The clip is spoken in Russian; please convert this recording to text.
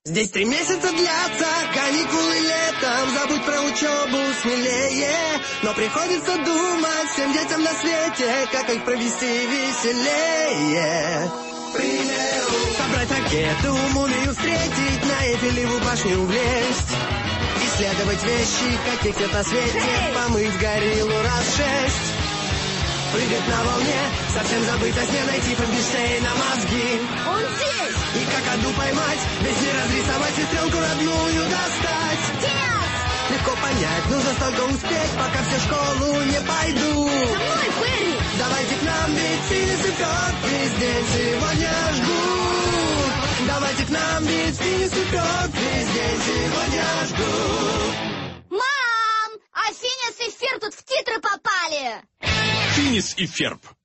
Здесь 3 месяца длятся, каникулы летом, забудь про учебу смелее. Но приходится думать всем детям на свете, как их провести веселее. К примеру, собрать ракету, мумию встретить, на Эйфелеву башню влезть. Исследовать вещи, каких нет на свете, помыть гориллу раз 6. Прыгать на волне, совсем забыть о сне, найти Франкенштейна мозги. Он здесь! И какаду поймать, весь мир разрисовать, сестренку родную достать. Yes! Легко понять, нужно столько успеть, пока все в школу не пойдут. Со мной, Перри! Давайте к нам, ведь Финес и Ферб весь день сегодня жгут. Давайте к нам, ведь Финес и Ферб весь день сегодня жгут. Мам! А Финес и Ферб тут в титры попали! Финес и Ферб.